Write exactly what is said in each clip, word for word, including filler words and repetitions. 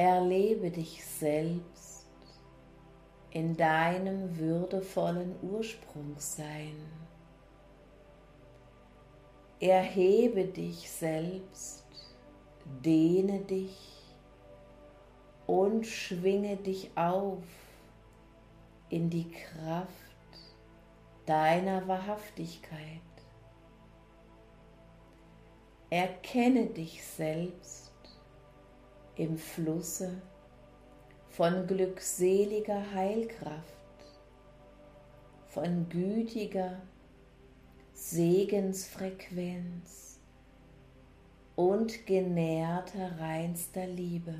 Erlebe dich selbst in deinem würdevollen Ursprungssein. Erhebe dich selbst, dehne dich und schwinge dich auf in die Kraft deiner Wahrhaftigkeit. Erkenne dich selbst im Flusse von glückseliger Heilkraft, von gütiger Segensfrequenz und genährter reinster Liebe.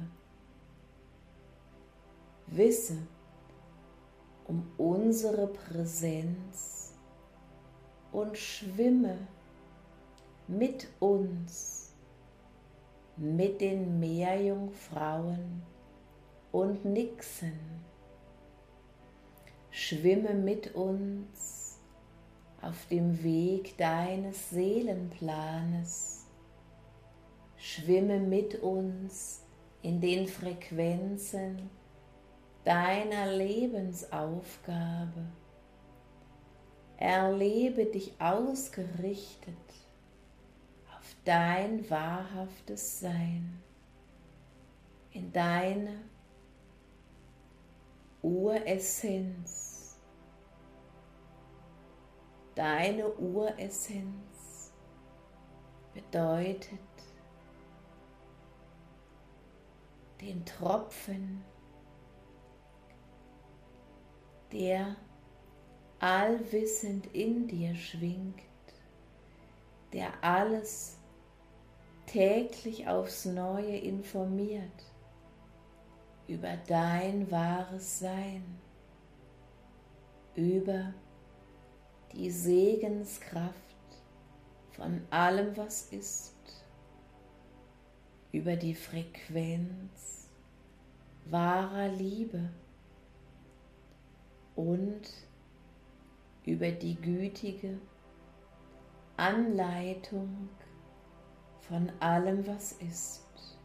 Wisse um unsere Präsenz und schwimme mit uns, mit den Meerjungfrauen und Nixen. Schwimme mit uns auf dem Weg deines Seelenplanes. Schwimme mit uns in den Frequenzen deiner Lebensaufgabe. Erlebe dich ausgerichtet auf dein wahrhaftes Sein, in deine Uressenz. Deine Uressenz bedeutet den Tropfen, der allwissend in dir schwingt, der alles täglich aufs Neue informiert über dein wahres Sein, über die Segenskraft von allem, was ist, über die Frequenz wahrer Liebe und über die gütige Anleitung von allem, was ist.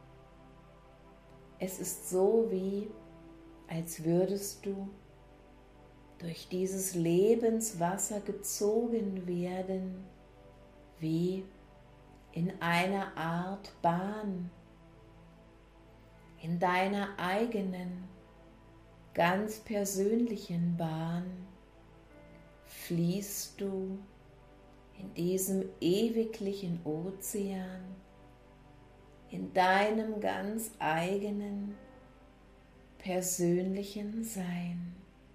Es ist so, wie als würdest du durch dieses Lebenswasser gezogen werden, wie in einer Art Bahn, in deiner eigenen, ganz persönlichen Bahn fließt du in diesem ewiglichen Ozean, in deinem ganz eigenen, persönlichen Sein.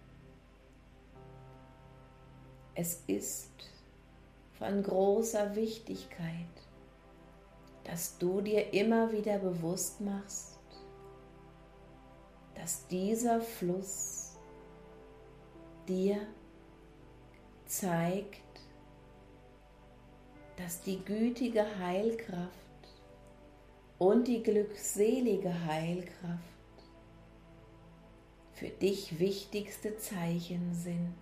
Es ist von großer Wichtigkeit, dass du dir immer wieder bewusst machst, dass dieser Fluss dir zeigt, dass die gütige Heilkraft und die glückselige Heilkraft für dich wichtigste Zeichen sind,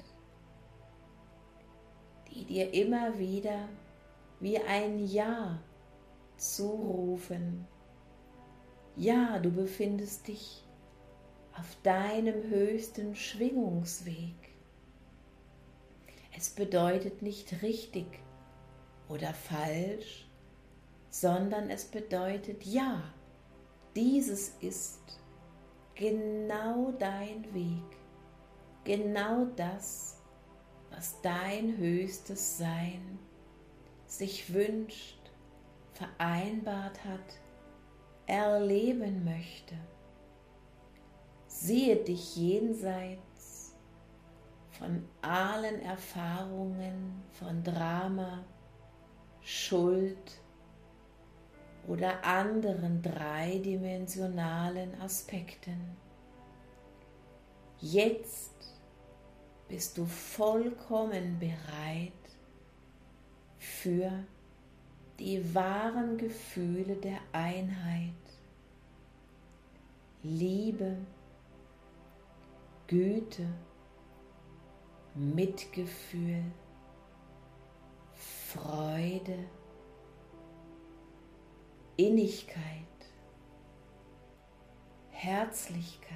die dir immer wieder wie ein Ja zurufen. Ja, du befindest dich auf deinem höchsten Schwingungsweg. Es bedeutet nicht richtig oder falsch, sondern es bedeutet ja, dieses ist genau dein Weg, genau das, was dein höchstes Sein sich wünscht, vereinbart hat, erleben möchte. Siehe dich jenseits von allen Erfahrungen von Drama, Schuld oder anderen dreidimensionalen Aspekten. Jetzt bist du vollkommen bereit für die wahren Gefühle der Einheit, Liebe, Güte, Mitgefühl, Freude, Innigkeit, Herzlichkeit.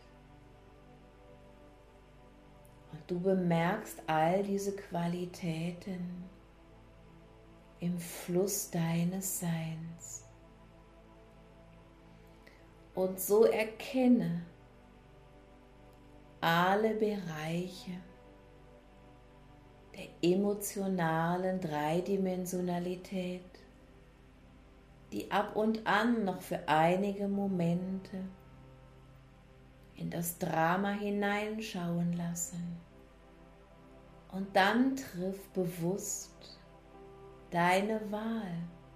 Und du bemerkst all diese Qualitäten im Fluss deines Seins. Und so erkenne alle Bereiche der emotionalen Dreidimensionalität, die ab und an noch für einige Momente in das Drama hineinschauen lassen. Und dann triff bewusst deine Wahl.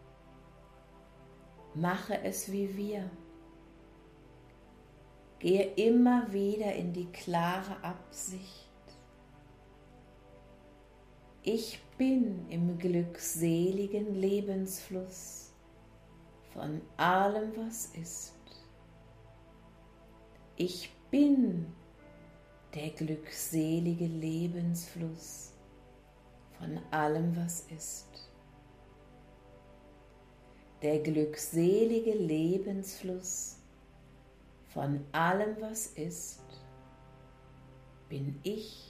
Mache es wie wir. Gehe immer wieder in die klare Absicht. Ich bin im glückseligen Lebensfluss von allem, was ist. Ich bin der glückselige Lebensfluss von allem, was ist. Der glückselige Lebensfluss von allem, was ist, bin ich.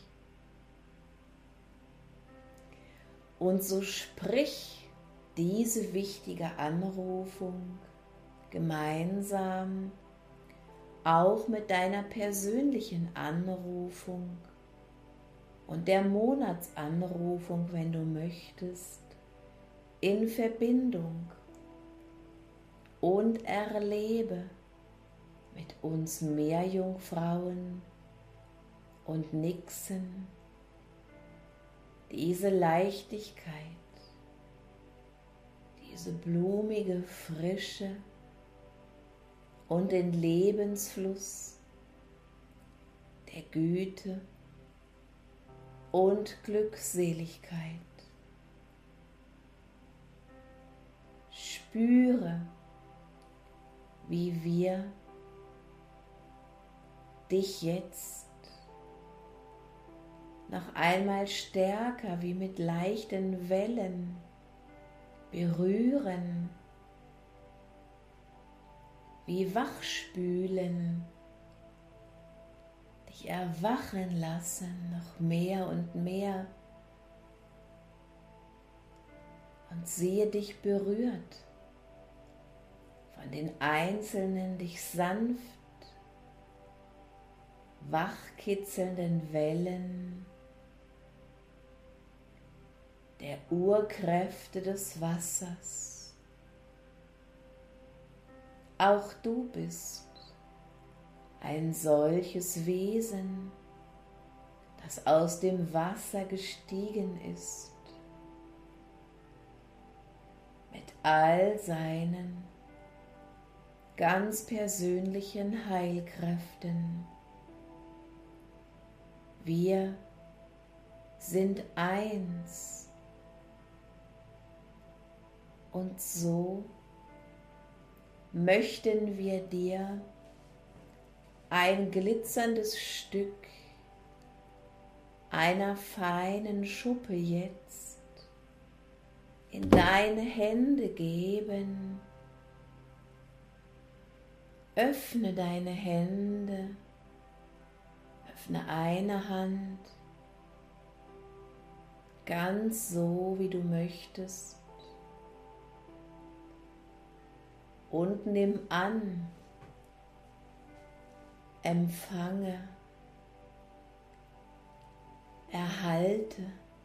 Und so sprich diese wichtige Anrufung gemeinsam auch mit deiner persönlichen Anrufung und der Monatsanrufung, wenn du möchtest, in Verbindung und erlebe mit uns Meerjungfrauen und Nixen diese Leichtigkeit, diese blumige Frische und den Lebensfluss der Güte und Glückseligkeit. Spüre, wie wir dich jetzt noch einmal stärker wie mit leichten Wellen berühren, wie wachspülen, dich erwachen lassen, noch mehr und mehr, und sehe dich berührt von den einzelnen, dich sanft wachkitzelnden Wellen der Urkräfte des Wassers. Auch du bist ein solches Wesen, das aus dem Wasser gestiegen ist, mit all seinen ganz persönlichen Heilkräften. Wir sind eins. Und so möchten wir dir ein glitzerndes Stück einer feinen Schuppe jetzt in deine Hände geben. Öffne deine Hände, öffne eine Hand, ganz so wie du möchtest. Und nimm an, empfange, erhalte,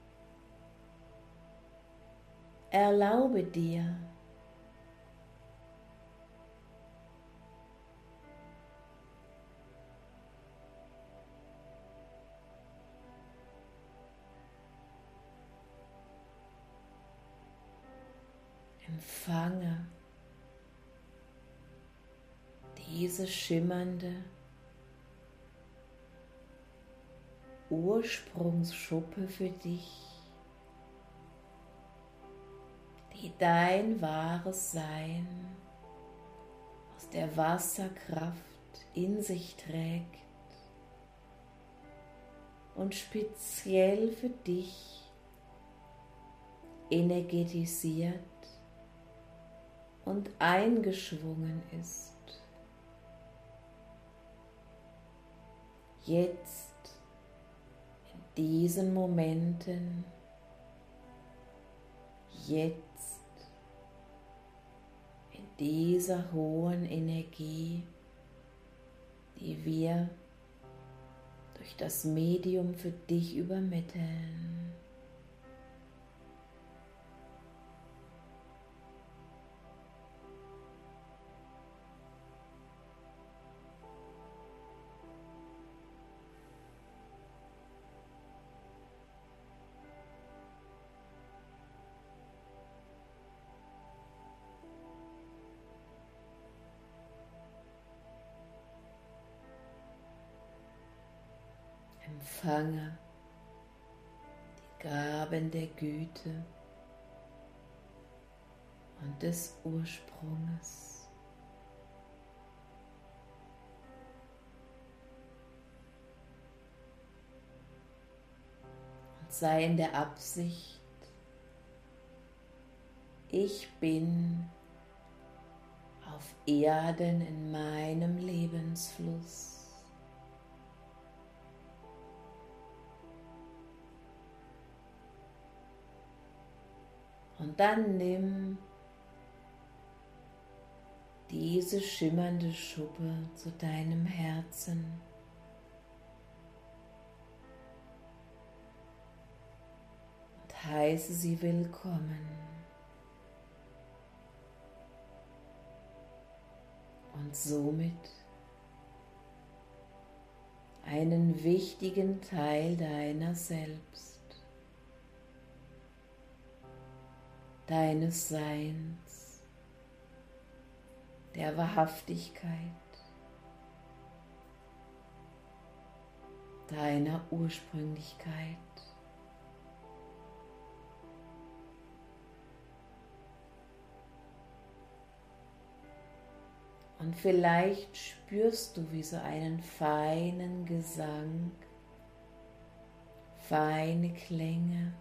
erlaube dir, empfange diese schimmernde Ursprungsschuppe für dich, die dein wahres Sein aus der Wasserkraft in sich trägt und speziell für dich energetisiert und eingeschwungen ist. jetzt in diesen Momenten, jetzt in dieser hohen Energie, die wir durch das Medium für dich übermitteln. Empfange die Gaben der Güte und des Ursprunges. Und sei in der Absicht, ich bin auf Erden in meinem Lebensfluss. Und dann nimm diese schimmernde Schuppe zu deinem Herzen und heiße sie willkommen. Und somit einen wichtigen Teil deiner selbst, deines Seins, der Wahrhaftigkeit, deiner Ursprünglichkeit. Und vielleicht spürst du wie so einen feinen Gesang, feine Klänge,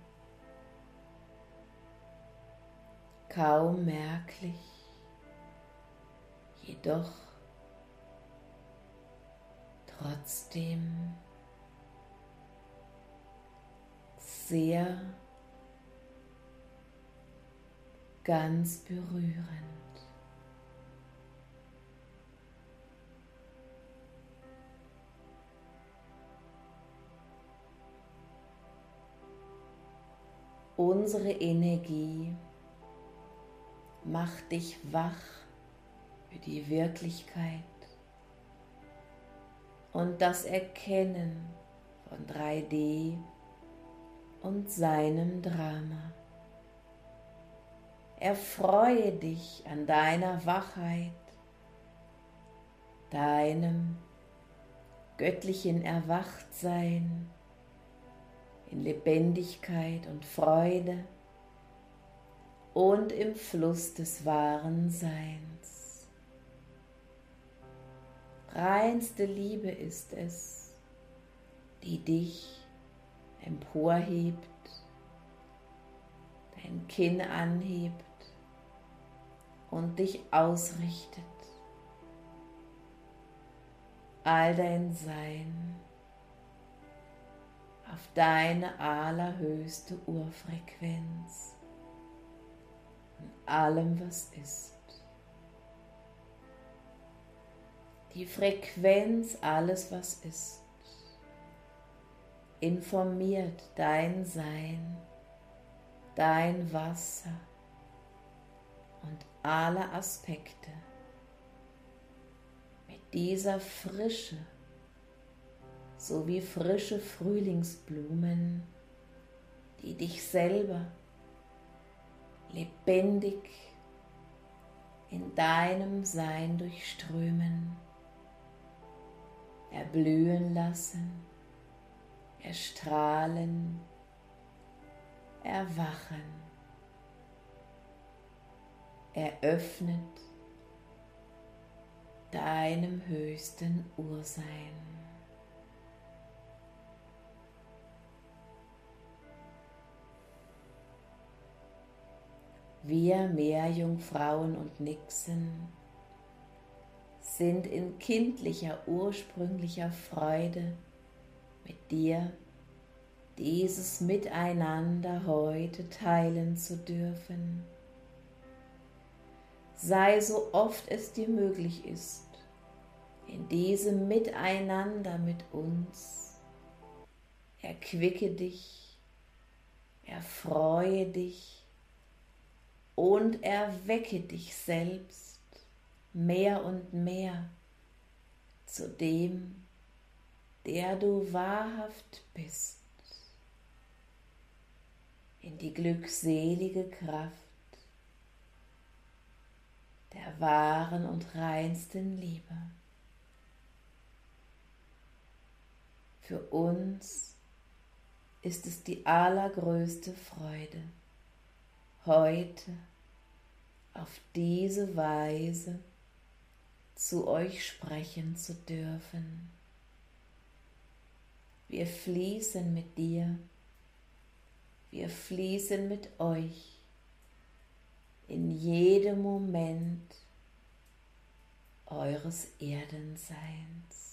kaum merklich, jedoch trotzdem sehr ganz berührend. Unsere Energie macht dich wach für die Wirklichkeit und das Erkennen von drei D und seinem Drama. Erfreue dich an deiner Wachheit, deinem göttlichen Erwachtsein in Lebendigkeit und Freude und im Fluss des wahren Seins. Reinste Liebe ist es, die dich emporhebt, dein Kinn anhebt und dich ausrichtet. All dein Sein auf deine allerhöchste Urfrequenz in allem, was ist. Die Frequenz alles, was ist, informiert dein Sein, dein Wasser und alle Aspekte mit dieser Frische, so wie frische Frühlingsblumen, die dich selber lebendig in deinem Sein durchströmen, erblühen lassen, erstrahlen, erwachen, eröffnet deinem höchsten Ursein. Wir Meerjungfrauen und Nixen sind in kindlicher, ursprünglicher Freude mit dir dieses Miteinander heute teilen zu dürfen. Sei so oft es dir möglich ist, in diesem Miteinander mit uns. Erquicke dich, erfreue dich und erwecke dich selbst mehr und mehr zu dem, der du wahrhaft bist, in die glückselige Kraft der wahren und reinsten Liebe. Für uns ist es die allergrößte Freude, heute auf diese Weise zu euch sprechen zu dürfen. Wir fließen mit dir, wir fließen mit euch in jedem Moment eures Erdenseins.